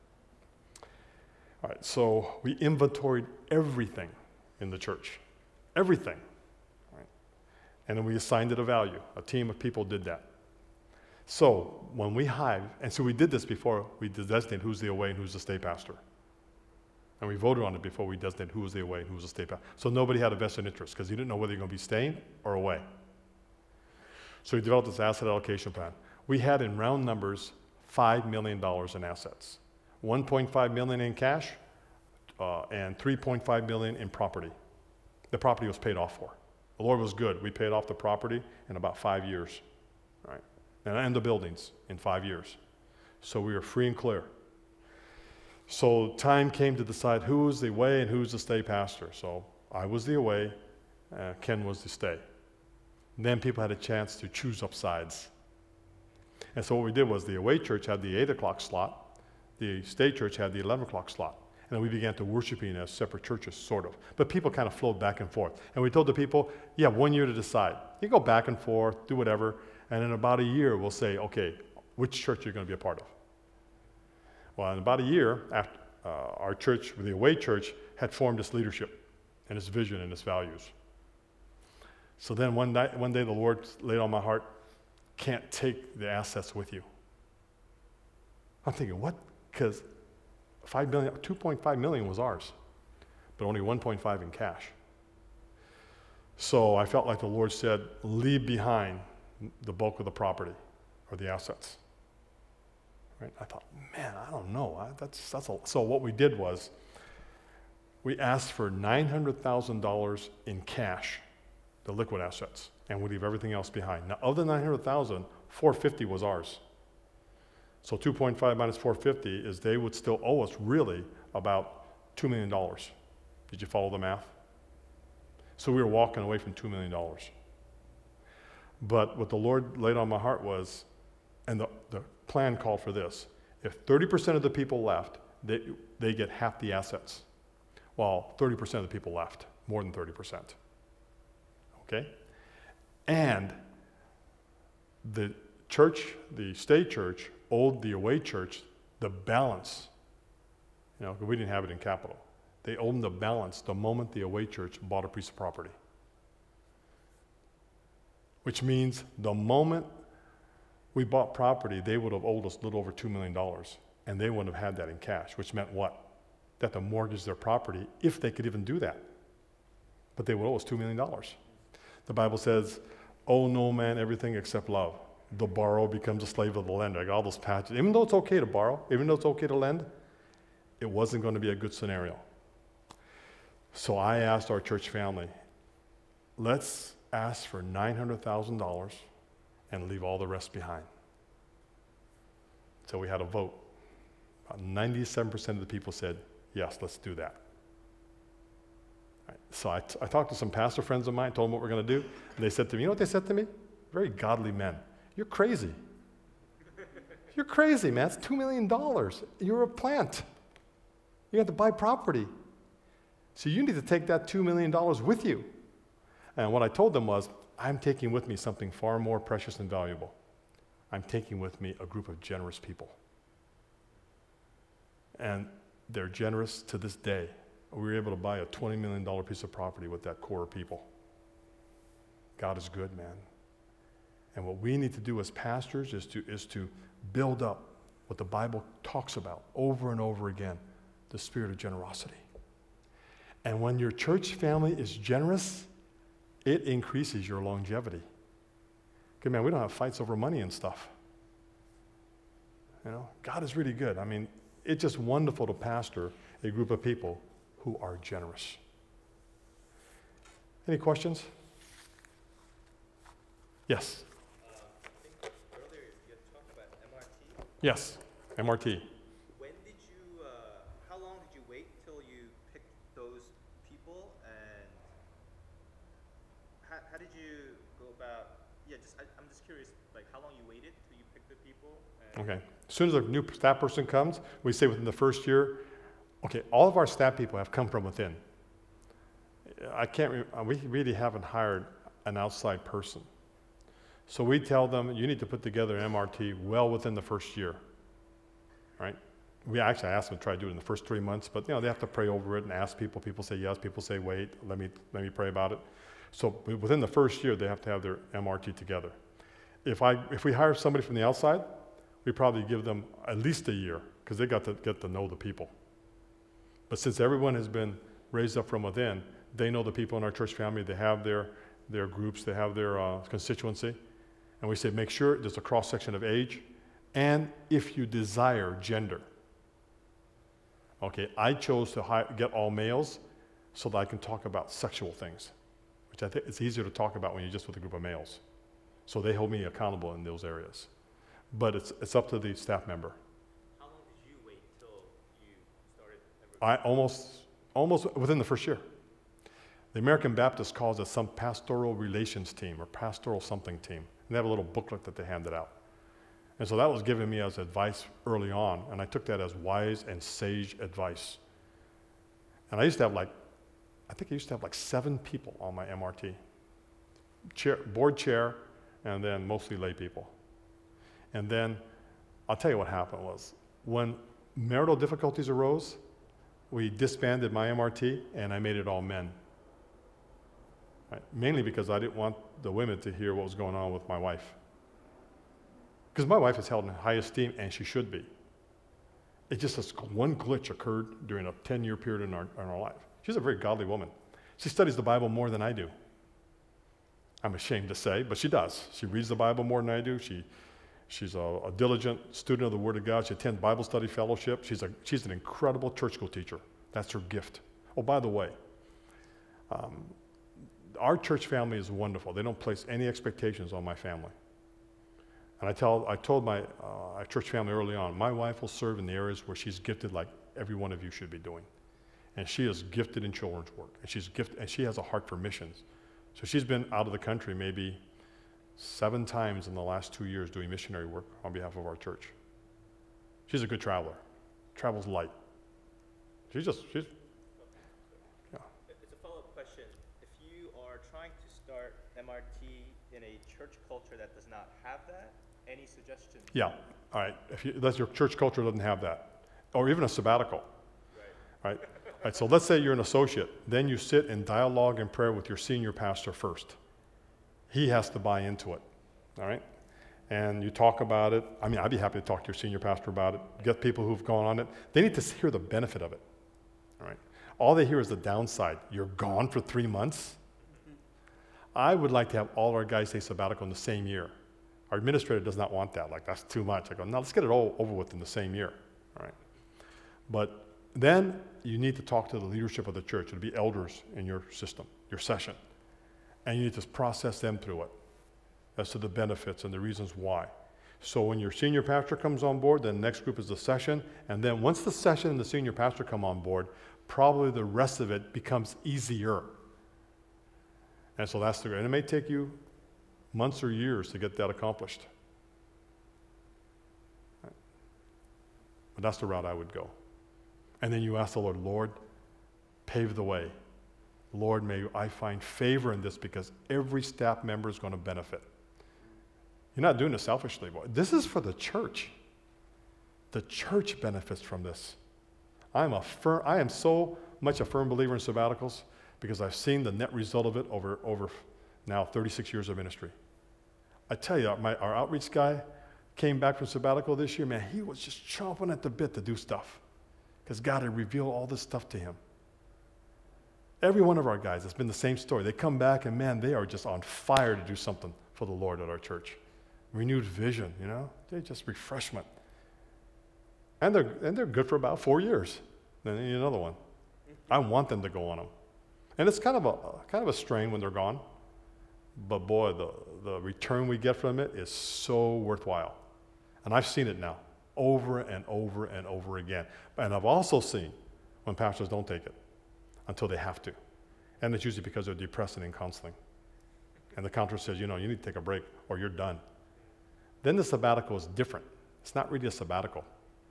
All right, so we inventoried everything in the church. Everything. Right? And then we assigned it a value. A team of people did that. So when we hive, and so we did this before we designated who's the away and who's the stay pastor. And we voted on it before we designated who was the away and who was the stay pastor. So nobody had a vested interest because you didn't know whether you're going to be staying or away. So we developed this asset allocation plan. We had in round numbers five million dollars in assets, one point five million dollars in cash, uh, and three point five million dollars in property. The property was paid off for. The Lord was good. We paid off the property in about five years, right? And, and the buildings in five years. So we were free and clear. So time came to decide who was the away and who was the stay pastor. So I was the away, uh, Ken was the stay. And then people had a chance to choose up sides. And so what we did was the away church had the eight o'clock slot, the stay church had the eleven o'clock slot. And then we began to worshiping as separate churches, sort of. But people kind of flowed back and forth. And we told the people, you have one year to decide. You go back and forth, do whatever, and in about a year we'll say, okay, which church you're going to be a part of. Well, in about a year, after uh, our church, the away church, had formed its leadership and its vision and its values. So then one night, one day the Lord laid on my heart, can't take the assets with you. I'm thinking, what? Because five million, two point five million was ours, but only one point five in cash. So I felt like the Lord said, leave behind the bulk of the property or the assets. Right? I thought, man, I don't know. I, that's that's a, so what we did was we asked for nine hundred thousand dollars in cash. the liquid assets, and we leave everything else behind. Now, of the nine hundred thousand, four hundred fifty was ours. So two point five minus four hundred fifty is they would still owe us really about two million dollars. Did you follow the math? So we were walking away from two million dollars. But what the Lord laid on my heart was, and the, the plan called for this, if thirty percent of the people left, they, they get half the assets, while thirty percent of the people left, more than thirty percent. Okay? And the church, the state church, owed the away church the balance. You know, we didn't have it in capital. They owed them the balance the moment the away church bought a piece of property. Which means the moment we bought property, they would have owed us a little over two million dollars, and they wouldn't have had that in cash, which meant what? That to mortgage their property, if they could even do that. But they would owe us two million dollars. The Bible says, owe no man everything except love. The borrower becomes a slave of the lender. I got all those patches. Even though it's okay to borrow, even though it's okay to lend, it wasn't going to be a good scenario. So I asked our church family, let's ask for nine hundred thousand dollars and leave all the rest behind. So we had a vote. About ninety-seven percent of the people said, yes, let's do that. Right. So I, t- I talked to some pastor friends of mine, told them what we're going to do, and they said to me, you know what they said to me? Very godly men. You're crazy. You're crazy, man. It's two million dollars. You're a plant. You have to buy property. So you need to take that two million dollars with you. And what I told them was, I'm taking with me something far more precious and valuable. I'm taking with me a group of generous people. And they're generous to this day. We were able to buy a twenty million dollars piece of property with that core of people. God is good, man. And what we need to do as pastors is to, is to build up what the Bible talks about over and over again, the spirit of generosity. And when your church family is generous, it increases your longevity. Okay, man, we don't have fights over money and stuff. You know, God is really good. I mean, it's just wonderful to pastor a group of people who are generous. Any questions? Yes. Uh, I think earlier you had talked about M R T. Yes, M R T. When did you, uh, how long did you wait till you picked those people, and how, how did you go about, yeah, just, I, I'm just curious, like how long you waited till you picked the people? And Okay. As soon as a new staff person comes, we say within the first year, okay, all of our staff people have come from within. I can't, re- we really haven't hired an outside person. So we tell them, you need to put together an M R T well within the first year, right? We actually ask them to try to do it in the first three months, but you know, they have to pray over it and ask people. People say yes, people say wait, let me, let me pray about it. So within the first year, they have to have their M R T together. If I, if we hire somebody from the outside, we probably give them at least a year, because they got to get to know the people. But since everyone has been raised up from within, they know the people in our church family, they have their, their groups, they have their uh, constituency. And we say, make sure there's a cross-section of age, and if you desire, gender. Okay, I chose to hi- get all males so that I can talk about sexual things, which I think it's easier to talk about when you're just with a group of males. So they hold me accountable in those areas. But it's it's up to the staff member. how long did you wait till you started? I almost, almost within the first year. The American Baptist calls it some pastoral relations team or pastoral something team. And they have a little booklet that they handed out. And so that was given me as advice early on, and I took that as wise and sage advice. And I used to have like, I think I used to have like seven people on my M R T. Chair, board chair, and then mostly lay people. And then, I'll tell you what happened was, when marital difficulties arose, we disbanded my M R T, and I made it all men. Right? Mainly because I didn't want the women to hear what was going on with my wife. Because my wife is held in high esteem, and she should be. It just this one glitch occurred during a ten-year period in our, in our life. She's a very godly woman. She studies the Bible more than I do. I'm ashamed to say, but she does. She reads the Bible more than I do. She, she's a, a diligent student of the Word of God. She attends Bible study fellowship. She's, a, she's an incredible church school teacher. That's her gift. Oh, by the way, um, our church family is wonderful. They don't place any expectations on my family. And I tell, I told my uh, church family early on, my wife will serve in the areas where she's gifted like every one of you should be doing. And she is gifted in children's work, and she's gifted, and she has a heart for missions. So she's been out of the country maybe seven times in the last two years doing missionary work on behalf of our church. She's a good traveler, travels light. She's just, she's, yeah. It's a follow-up question. If you are trying to start M R T in a church culture that does not have that, any suggestions? Yeah, all right. If you, that's your church culture doesn't have that, or even a sabbatical. Right. Right. All right. So let's say you're an associate. Then you sit in dialogue and prayer with your senior pastor first. He has to buy into it. All right. And you talk about it. I mean, I'd be happy to talk to your senior pastor about it. Get people who've gone on it. They need to hear the benefit of it. All right. All they hear is the downside. You're gone for three months. I would like to have all our guys take sabbatical in the same year. Our administrator does not want that. Like, that's too much. I go, no, let's get it all over with in the same year. All right. But then you need to talk to the leadership of the church. It'll be elders in your system, your session. And you need to process them through it as to the benefits and the reasons why. So when your senior pastor comes on board, then the next group is the session. And then once the session and the senior pastor come on board, probably the rest of it becomes easier. And so that's the, and it may take you months or years to get that accomplished. But that's the route I would go. And then you ask the Lord, Lord, pave the way. Lord, may I find favor in this because every staff member is going to benefit. You're not doing it selfishly, boy. This is for the church. The church benefits from this. I'm a firm, I am so much a firm believer in sabbaticals because I've seen the net result of it over, over now thirty-six years of ministry. I tell you, my, our outreach guy came back from sabbatical this year, man, he was just chomping at the bit to do stuff because God had revealed all this stuff to him. Every one of our guys, it's been the same story. They come back and, man, they are just on fire to do something for the Lord at our church. Renewed vision, you know? They just refreshment. And they're, and they're good for about four years. Then they need another one. I want them to go on them. And it's kind of a kind of a strain when they're gone. But boy, the, the return we get from it is so worthwhile. And I've seen it now, over and over and over again. And I've also seen when pastors don't take it until they have to. And it's usually because they're depressed and in counseling. And the counselor says, you know, you need to take a break or you're done. Then the sabbatical is different. It's not really a sabbatical.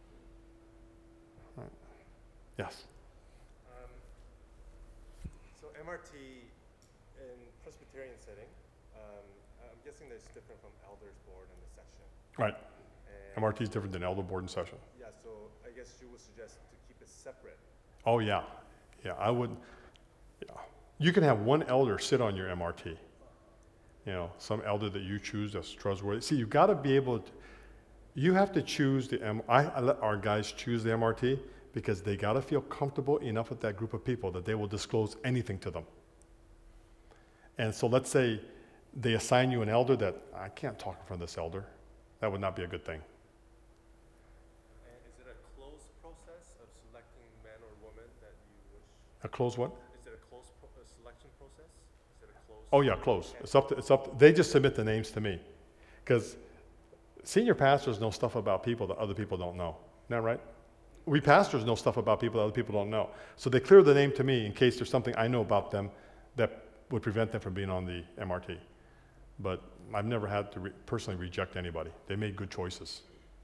Right. Yes? Um, so M R T in Presbyterian setting, um, I'm guessing that's different from elders board and the session. Right. And M R T is different than elder board and session. yeah, so I guess you would suggest to keep it separate. Oh, yeah. Yeah, I would. Yeah. You can have one elder sit on your M R T. You know, some elder that you choose that's trustworthy. See, you've got to be able to, you have to choose the M R T. I, I let our guys choose the M R T because they got to feel comfortable enough with that group of people that they will disclose anything to them. And so let's say they assign you an elder that, I can't talk in front of this elder. That would not be a good thing. And is it a closed process of selecting man or woman that you wish? A close what? Is it a closed pro- a selection process? Is it a closed? Oh yeah, close. It's up to, it's up to, they just submit the names to me. Because senior pastors know stuff about people that other people don't know. Isn't that right? We pastors know stuff about people that other people don't know. So they clear the name to me in case there's something I know about them that would prevent them from being on the M R T. But I've never had to re- personally reject anybody. They made good choices.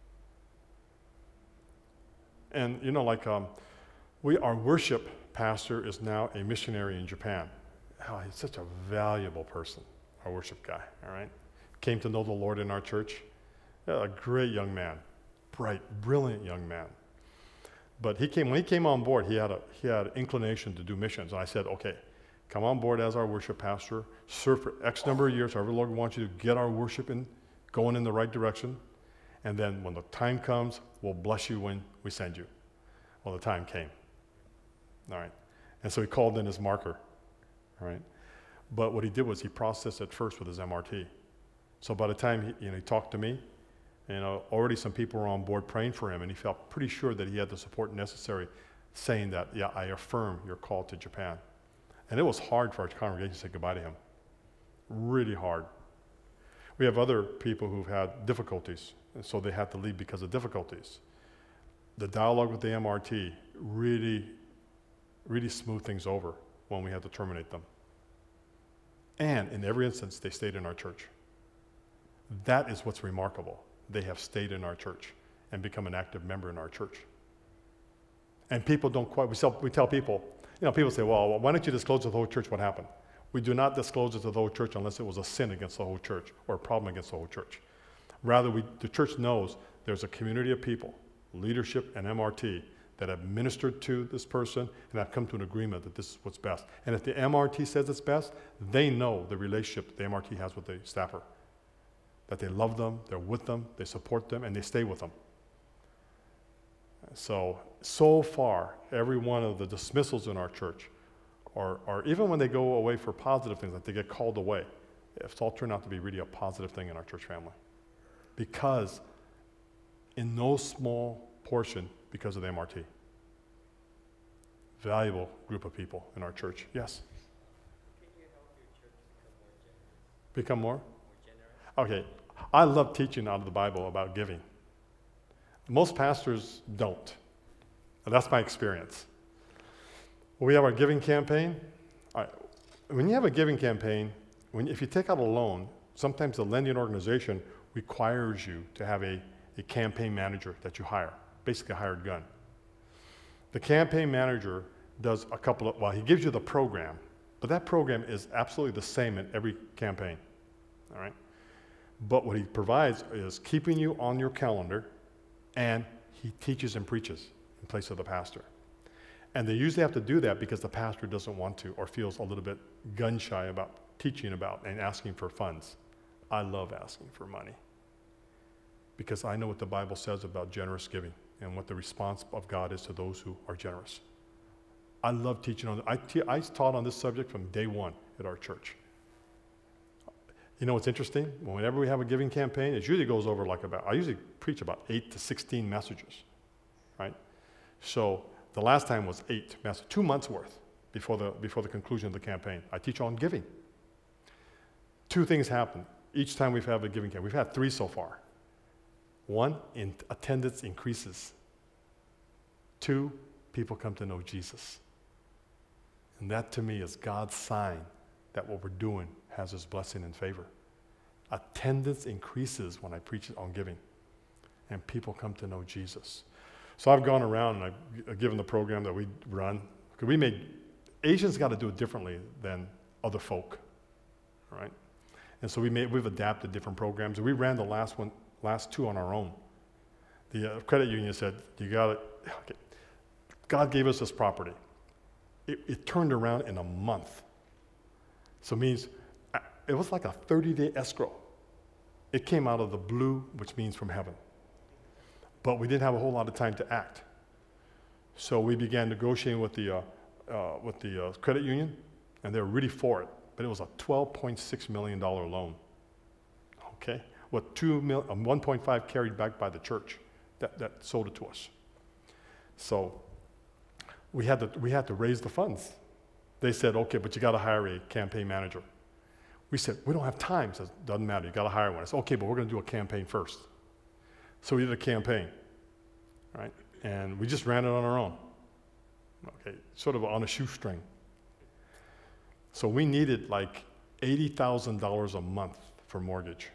And you know, like um, we, our worship pastor is now a missionary in Japan. Oh, he's such a valuable person, our worship guy, all right? Came to know the Lord in our church. Yeah, a great young man, bright, brilliant young man. But he came, when he came on board, he had a he had inclination to do missions. And I said, okay, come on board as our worship pastor, serve for X number of years, however the Lord wants you to get our worship in, going in the right direction. And then when the time comes, we'll bless you when we send you. Well, the time came. All right. And so he called in his marker. All right. But what he did was he processed it first with his M R T. So by the time he, you know, he talked to me, you know, already some people were on board praying for him, and he felt pretty sure that he had the support necessary, saying that, yeah, I affirm your call to Japan. And it was hard for our congregation to say goodbye to him. Really hard. We have other people who've had difficulties, and so they had to leave because of difficulties. The dialogue with the M R T really, really smoothed things over when we had to terminate them. And in every instance, they stayed in our church. That is what's remarkable. They have stayed in our church and become an active member in our church. And people don't quite, we tell, we tell people, you know, people say, well, why don't you disclose to the whole church what happened? We do not disclose it to the whole church unless it was a sin against the whole church or a problem against the whole church. Rather, we, the church knows there's a community of people, leadership and M R T, that have ministered to this person and have come to an agreement that this is what's best. And if the M R T says it's best, they know the relationship the M R T has with the staffer. That they love them, they're with them, they support them, and they stay with them. So, so far, every one of the dismissals in our church, or, or even when they go away for positive things, like they get called away, it's all turned out to be really a positive thing in our church family. Because in no small portion, because of the M R T. Valuable group of people in our church. Yes? Can you help your church become more generous? Become more? More generous? Okay. I love teaching out of the Bible about giving. Most pastors don't. And that's my experience. When we have our giving campaign, all right, when you have a giving campaign, when, if you take out a loan, sometimes the lending organization requires you to have a, a campaign manager that you hire, basically a hired gun. The campaign manager does a couple of, well, he gives you the program, but that program is absolutely the same in every campaign, all right? But what he provides is keeping you on your calendar, and he teaches and preaches in place of the pastor. And they usually have to do that because the pastor doesn't want to or feels a little bit gun shy about teaching about and asking for funds. I love asking for money because I know what the Bible says about generous giving and what the response of God is to those who are generous. I love teaching on, I, te- I taught on this subject from day one at our church. You know what's interesting? Whenever we have a giving campaign, it usually goes over like about, I usually preach about eight to sixteen messages, right? So the last time was eight messages, two months worth before the, before the conclusion of the campaign. I teach on giving. Two things happen each time we've had a giving campaign. We've had three so far. One, in attendance increases. Two, people come to know Jesus. And that to me is God's sign that what we're doing has his blessing and favor. Attendance increases when I preach on giving, and people come to know Jesus. So I've gone around and I've given the program that we run. Because we made, Asians got to do it differently than other folk, right? And so we made, we've adapted different programs. We ran the last one, last two on our own. The uh, credit union said, you got to, okay. God gave us this property. It, it turned around in a month. So it means uh, it was like a thirty-day escrow. It came out of the blue, which means from heaven. But we didn't have a whole lot of time to act. So we began negotiating with the, uh, uh, with the uh, credit union, and they were really for it. But it was a twelve point six million dollars loan, okay? With two mil, um, one point five carried back by the church that, that sold it to us. So we had to, we had to raise the funds. They said, okay, but you got to hire a campaign manager. We said, we don't have time. He says, doesn't matter, you got to hire one. I said, okay, but we're going to do a campaign first. So we did a campaign, right? And we just ran it on our own, okay, sort of on a shoestring. So we needed like eighty thousand dollars a month for mortgage.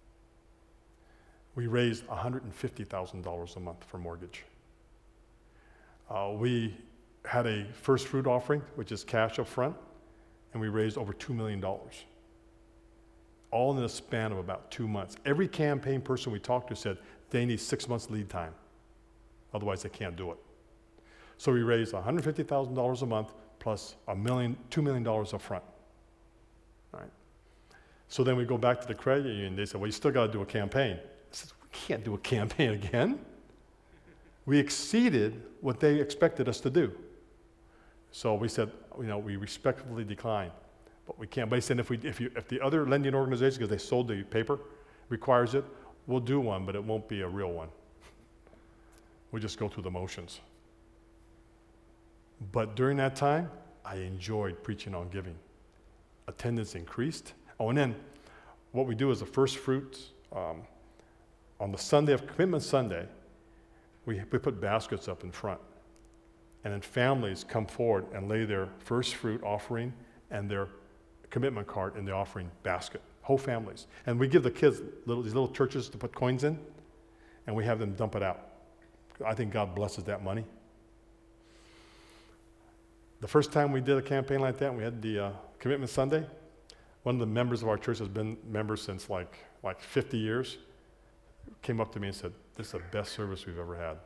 We raised one hundred fifty thousand dollars a month for mortgage. Uh, we had a first fruit offering, which is cash up front, and we raised over two million dollars. All in a span of about two months. Every campaign person we talked to said they need six months lead time. Otherwise, they can't do it. So we raised one hundred fifty thousand dollars a month plus a million, two million dollars up front. All right. So then we go back to the credit union. They said, well, you still got to do a campaign. I said, we can't do a campaign again. We exceeded what they expected us to do. So we said, you know, we respectfully declined, but we can't. But they said, if we, if you, if the other lending organization, because they sold the paper, requires it, we'll do one, but it won't be a real one. We'll just go through the motions. But during that time, I enjoyed preaching on giving. Attendance increased. Oh, and then what we do is the first fruits. Um, on the Sunday of Commitment Sunday, we, we put baskets up in front. And then families come forward and lay their first fruit offering and their commitment card in the offering basket. Whole families. And we give the kids little, these little churches to put coins in, and we have them dump it out. I think God blesses that money. The first time we did a campaign like that, we had the uh, Commitment Sunday. One of the members of our church has been members since like like fifty years. Came up to me and said, "This is the best service we've ever had."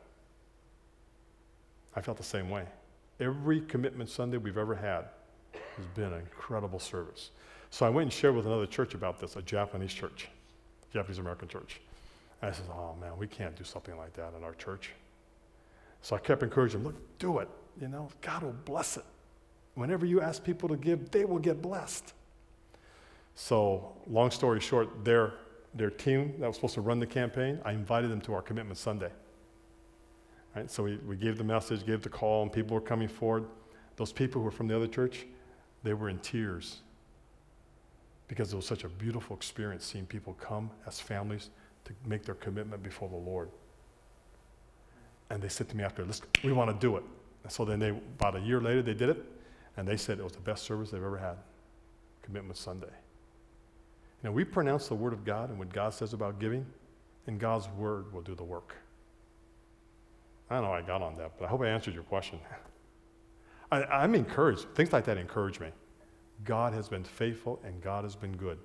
I felt the same way. Every Commitment Sunday we've ever had has been an incredible service. So I went and shared with another church about this, a Japanese church, Japanese American church. And I said, "Oh man, we can't do something like that in our church." So I kept encouraging them, "Look, do it. You know, God will bless it. Whenever you ask people to give, they will get blessed." So, long story short, their, their team that was supposed to run the campaign, I invited them to our Commitment Sunday. Right? So we, we gave the message, gave the call, and people were coming forward. Those people who were from the other church, they were in tears because it was such a beautiful experience seeing people come as families to make their commitment before the Lord. And they said to me after, "Let's, we want to do it." And so then they, about a year later, they did it, and they said it was the best service they've ever had, Commitment Sunday. Now, we pronounce the Word of God and what God says about giving, and God's Word will do the work. I don't know how I got on that, but I hope I answered your question. I, I'm encouraged. Things like that encourage me. God has been faithful, and God has been good.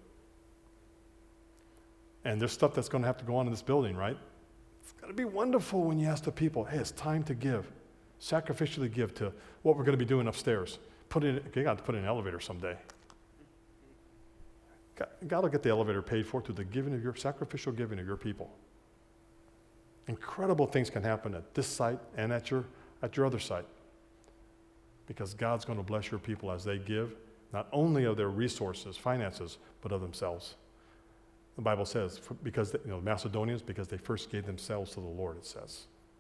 And there's stuff that's going to have to go on in this building, right? It's going to be wonderful when you ask the people, "Hey, it's time to give. Sacrificially give to what we're going to be doing upstairs." Put in, you got to put in an elevator someday. God, God will get the elevator paid for through the giving of your sacrificial giving of your people. Incredible things can happen at this site and at your at your other site, because God's going to bless your people as they give, not only of their resources, finances, but of themselves. The Bible says, for, because they, you know, Macedonians, because they first gave themselves to the Lord. It says.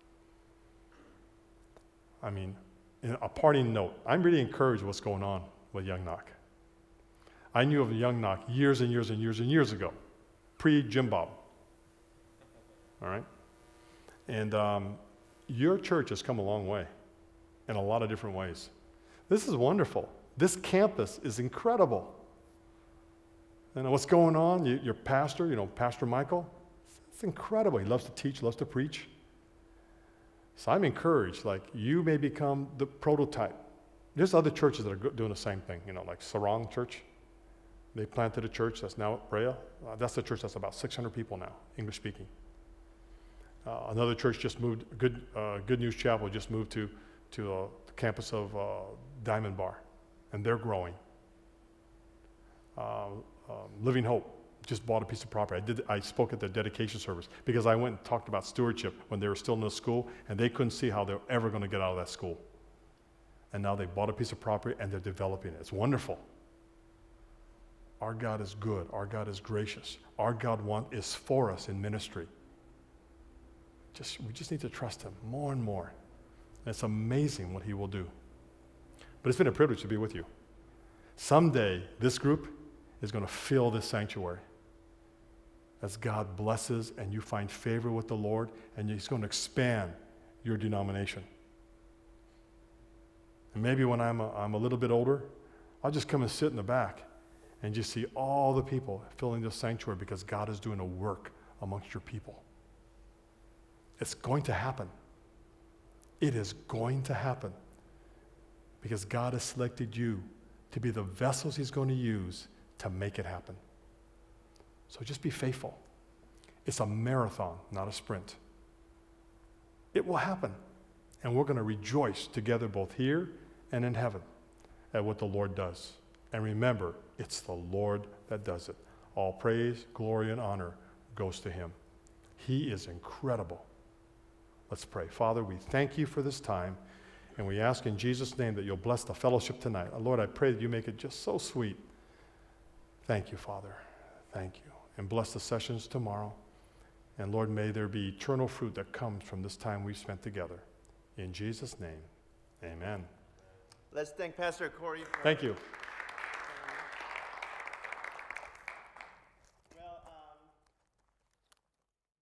I mean, in a parting note, I'm really encouraged what's going on with Young Knock. I knew of Young Knock years and years and years and years ago, pre-Jim Bob. All right? And um, your church has come a long way in a lot of different ways. This is wonderful. This campus is incredible. You know what's going on? You, your pastor, you know, Pastor Michael, it's incredible. He loves to teach, loves to preach. So I'm encouraged, like, you may become the prototype. There's other churches that are go- doing the same thing, you know, like Sarang Church. They planted a church that's now at Brea. Uh, that's the church that's about six hundred people now, English speaking. Uh, another church just moved, Good, uh, Good News Chapel just moved to, to uh, the campus of uh, Diamond Bar, and they're growing. Uh, um, Living Hope just bought a piece of property. I did. I spoke at their dedication service because I went and talked about stewardship when they were still in the school, and they couldn't see how they were ever going to get out of that school. And now they bought a piece of property, and they're developing it. It's wonderful. Our God is good. Our God is gracious. Our God want, is for us in ministry. Just, we just need to trust Him more and more. And it's amazing what He will do. But it's been a privilege to be with you. Someday, this group is going to fill this sanctuary as God blesses and you find favor with the Lord, and He's going to expand your denomination. And maybe when I'm a, I'm a little bit older, I'll just come and sit in the back and just see all the people filling this sanctuary because God is doing a work amongst your people. It's going to happen. It is going to happen because God has selected you to be the vessels He's going to use to make it happen. So just be faithful. It's a marathon, not a sprint. It will happen, and we're going to rejoice together both here and in heaven at what the Lord does. And remember, it's the Lord that does it. All praise, glory, and honor goes to Him. He is incredible. Let's pray. Father, we thank You for this time, and we ask in Jesus' name that You'll bless the fellowship tonight. Lord, I pray that You make it just so sweet. Thank You, Father. Thank You. And bless the sessions tomorrow. And Lord, may there be eternal fruit that comes from this time we've spent together. In Jesus' name, amen. Let's thank Pastor Corey. For Thank you.